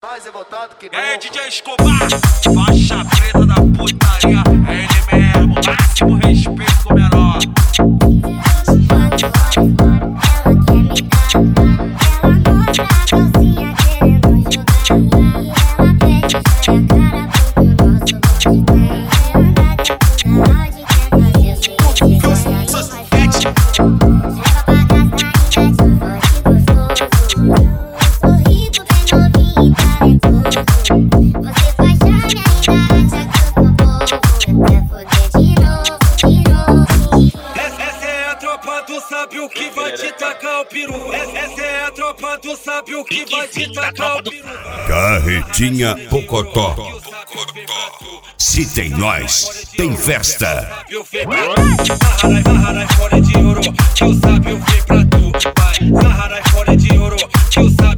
Mas é voltado que não. É DJ Escobar, faixa preta da putaria. É ele mesmo, máximo respeito com o menor. Sabe o que vai te tacar o peru? Essa é a tropa do sabe o que vai te tacar o peru. Carretinha Pocotó. Se tem nós, tem festa. Sarrai fora de ouro, que eu sabe o que pra tu. Vai, sarrai fora de ouro, que eu sabe.